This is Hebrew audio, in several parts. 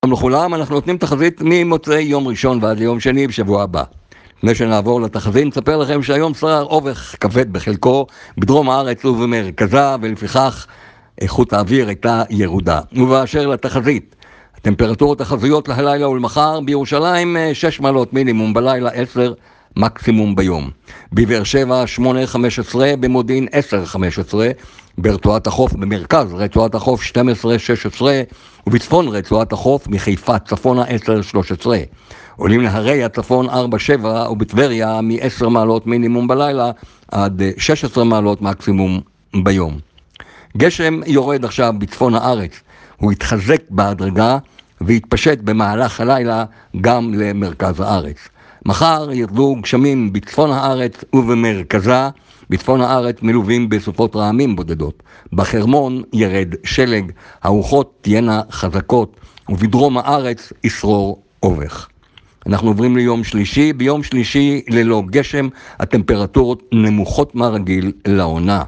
שלום לכולם, אנחנו נותנים תחזית ממוצאי יום ראשון ועד ליום שני בשבוע הבא. לפני שנעבור לתחזית, נספר לכם שהיום שרר אובך כבד בחלקו בדרום הארץ ובמרכזה, ולפיכך איכות האוויר הייתה ירודה. ובאשר לתחזית, הטמפרטורות החזויות להלילה ולמחר: בירושלים 6 מעלות מינימום, בלילה 10 מקסימום ביום. בבאר שבע 8-15, במודיעין 10-15, ברצועת החוף במרכז רצועת החוף 12-16, ובצפון רצועת החוף מחיפה צפונה 10-13. עולים להרי הצפון 4-7, ובטבריה מ-10 מעלות מינימום בלילה עד 16 מעלות מקסימום ביום. גשם יורד עכשיו בצפון הארץ, הוא יתחזק בהדרגה ויתפשט במהלך הלילה גם למרכז הארץ. מחר ירדו גשמים בצפון הארץ ובמרכזה, בצפון הארץ מלווים בסופות רעמים בודדות. בחרמון ירד שלג, הרוחות תהיינה חזקות, ובדרום הארץ ישרור אובך. אנחנו עוברים ליום שלישי. ביום שלישי ללא גשם, הטמפרטורות נמוכות מהרגיל לעונה.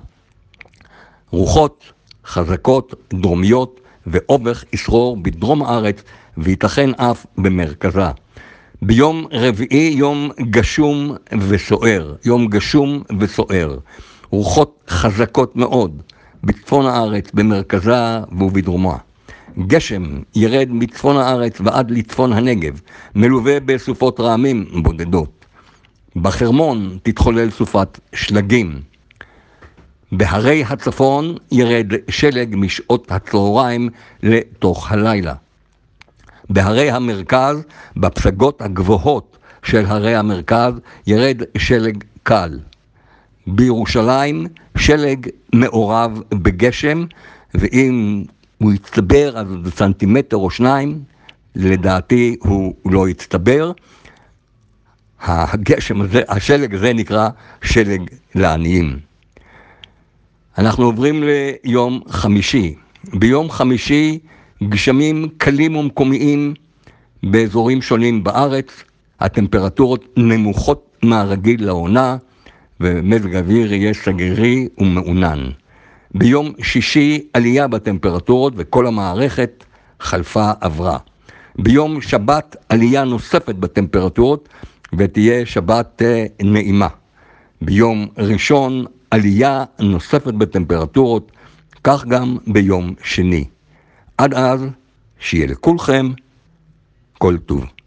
רוחות חזקות דרומיות ואובך ישרור בדרום הארץ וייתכן אף במרכזה. ביום רביעי יום גשום וסוער, יום גשום וסוער. רוחות חזקות מאוד בצפון הארץ, במרכזה ובדרומה. גשם ירד מצפון הארץ ועד לצפון הנגב, מלווה בסופות רעמים בודדות. בחרמון תתחולל סופת שלגים. בהרי הצפון ירד שלג משעות הצהריים לתוך הלילה. בהרי המרכז, בפסגות הגבוהות של הרי המרכז, ירד שלג קל. בירושלים שלג מעורב בגשם, ואם הוא יצטבר אז סנטימטר או שניים, לדעתי הוא לא יצטבר. הגשם הזה, השלג הזה נקרא שלג לעניים. אנחנו עוברים ליום חמישי. ביום חמישי גשמים קלים ומקומיים באזורים שונים בארץ, הטמפרטורות נמוכות מהרגיל לעונה, ומזג האוויר יהיה סגרי ומעונן. ביום שישי עלייה בטמפרטורות וכל המערכת עברה. ביום שבת עלייה נוספת בטמפרטורות ותהיה שבת נעימה. ביום ראשון עלייה נוספת בטמפרטורות, כך גם ביום שני. עד אז, שיהיה לכולכם כל טוב.